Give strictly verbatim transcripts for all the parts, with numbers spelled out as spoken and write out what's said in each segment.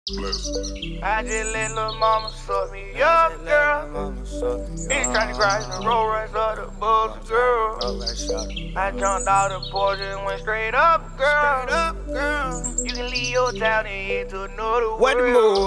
I just let lil' mama suck me up, girl. He tryna cry in the roll race of the bulls, girl. I jumped out the porch and went straight up, girl. You can leave your town and head to another world. What the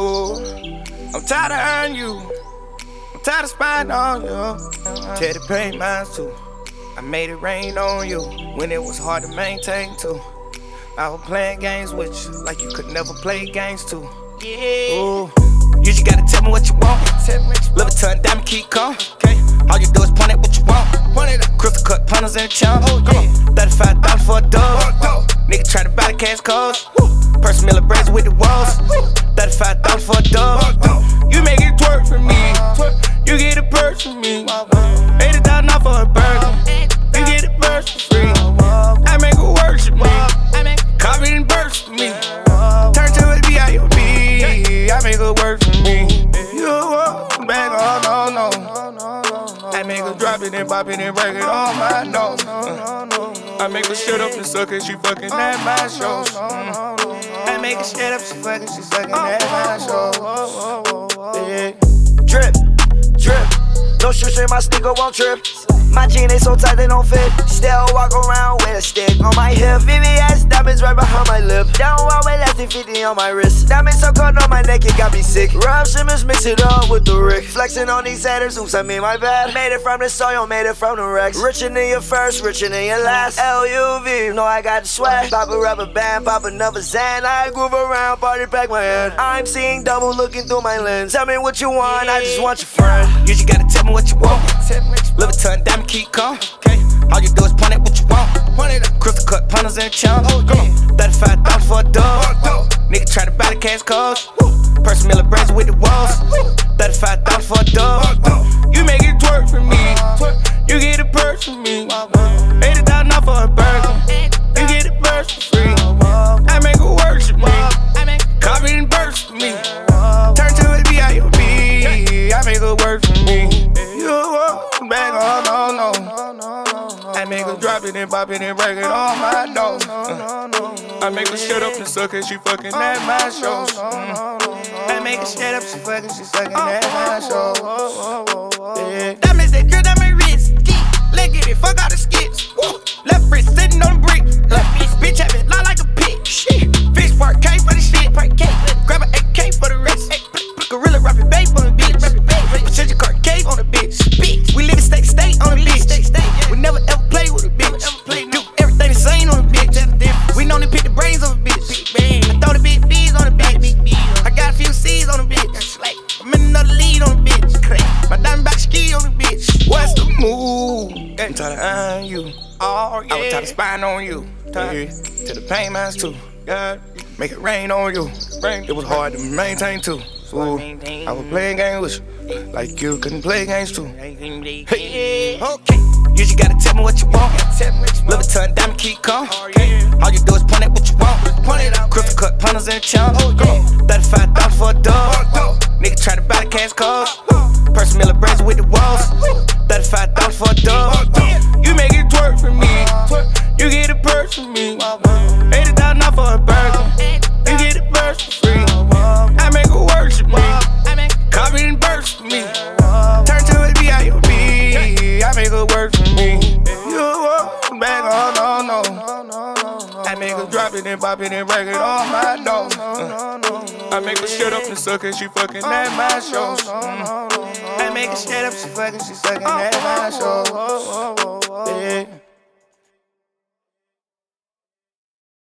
move? I'm tired of hurting you. I'm tired of spying on you. Tell the pain mine too. I made it rain on you when it was hard to maintain too. I was playing games with you like you could never play games too. Yeah. Ooh, you just gotta tell me what you want. Live a ton, diamond, keep calm. Okay. All you do is point at what you want. Point it up. Crystal cut punters in the chump. Oh, come on. thirty-five dollars for a dub. Nigga try to buy the cash codes. Person Miller braids with the walls. thirty-five dollars for a dub. You make it twerk for me. You get a purse for me. eighty thousand dollars for a burger. You get a purse for free. I make it work for me. Copy and burst for me. Turn to a B I O B. I make it work for me. You walk back, oh no, no. I make her drop it and pop it and break it on my nose. I make her shut up and suck it, she fucking at my shows. I make her shut up, she fucking, she sucking at my shows. Yeah. Drip, drip, no shoes in my sneaker won't trip. My jeans ain't so tight they don't fit. Still walk around with a stick on my hip. V V S diamonds right behind my lip. Down one way less than fifty on my wrist. Diamonds so cold on my neck it got me sick. Rob Simmons mix it up with the Rick. Flexing on these haters, oops I mean my bad. Made it from the soil, made it from the Rex. Richer than your first, richer than your last. L U V, know I got the swag. Pop a rubber band, pop another Zan. I groove around, party pack my hand. I'm seeing double looking through my lens. Tell me what you want, I just want your friend. You just gotta tell me what you want. Live a ton, diamond, keep calm. Okay. All you do is point at what you want. Point it up. Crystal cut punters in the chump. Oh, come on. thirty-five dollars for a dub. Nigga try to buy the cash codes. Person Miller braids with the walls. thirty-five dollars for a dub. You make it twerk for me. You get a purse for me. eighty thousand dollars for a burger. You get a purse for free. I make it work for me. Copy and burst for me. Turn to a B I O B. I make it work for me. You walk back, oh no, no. I make her drop it and pop it and break it on my nose. I make her shut up and suck it, she fucking at my shows. I make her shut up, she fucking, she sucking at my shows. Yeah. Diamonds that drip down my wrist. Let's get it, fuck all the skits. Left wrist sitting on the brick. Left wrist, bitch have it, lie like a pig. Shit, fish part K for the shit. Grab an A K for the rest. Gorilla rapping babe on the bitch. Change your car cave on the bitch. We live in state to state on the bitch. We never ever play with a bitch. Do everything the same on the bitch. We know to pick the brains on the bitch. I throw the big B's on the bitch. I got a few C's on the bitch. I'm in another lead on the bitch. My diamond back ski on the bitch. What's the move? I'm tired of eyeing you. Oh, yeah. I was tired of spying on you. Yeah. To the pain mines too. God, make it rain on you. It was hard to maintain too. Ooh, I was playing games with you, like you couldn't play games too. Hey, okay, you just gotta tell me what you want. Live a ton, diamond, keep calm. Okay. All you do is point at what you want. Crystal cut punters in the chump. thirty-five dollars for a dub. Nigga try to buy the cash codes. Person Miller braids with the walls. thirty-five dollars for a dub. You make it twerk for me. You get a purse for me. eighty thousand dollars for a burger. You get a purse for free. I make it work for me. Copy and burst for me. Turn to a B I O B. I make it work for me. You walk back, oh no, no. I make her drop it and pop it and break it on my nose. I make her shut up and suck it, she fucking at my shows. I make her shut up, she fucking, she sucking at my shows. Yeah.